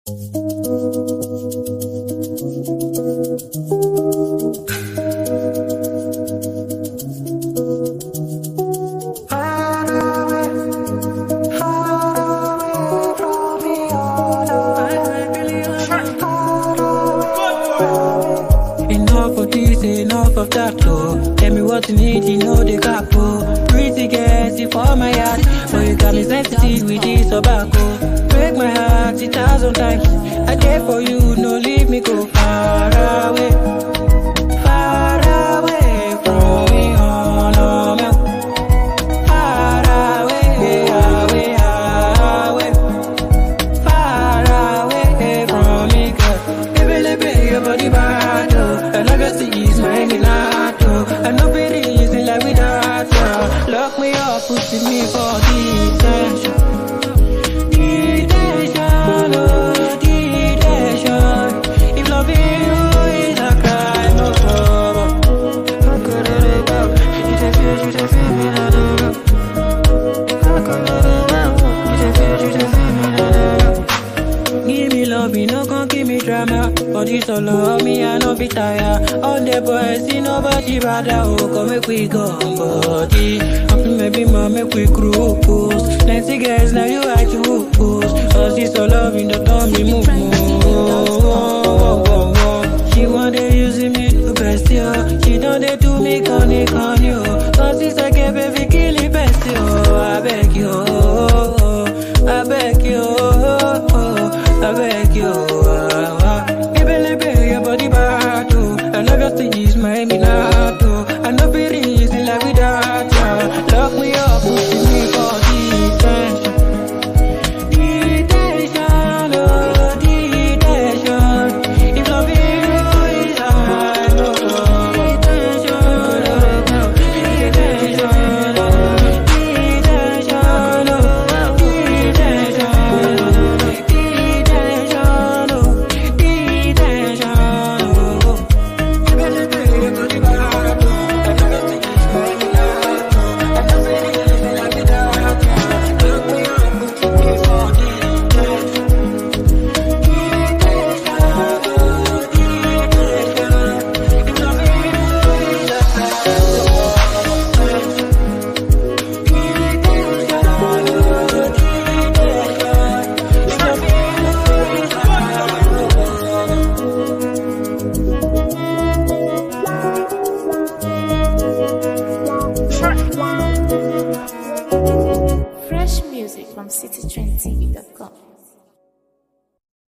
Enough of this, enough of that, oh. Tell me what you need, you know the gap, oh. Pretty girls, you for my heart, but you got me sensitive with this tobacco. Break my heart 1,000 times. I care for you, no leave me go far away from me, oh no, man. Far away, away, away. Far away from me, girl. Baby, your body bad, oh. And obviously it's my gelato. I know pretty easy like without you. Lock me up, pushing me for detention. Detention, oh, detention. If loving you is a crime, no problem. I could have about you to feel me, I don't know. I could have about you to feel me, I don't know. Give me love, you no gon' give me drama. For this all love me, I no be tired. All the boys, see nobody rather. Oh, come make we go on body. Maybe mom make we cruise. Nancy girls, now you I choose. Cause this all love you don't tell me move. She want to using me to best you. She don't they do me con you. Cause this I get baby kill it best you. I beg you, I beg you, I beg you.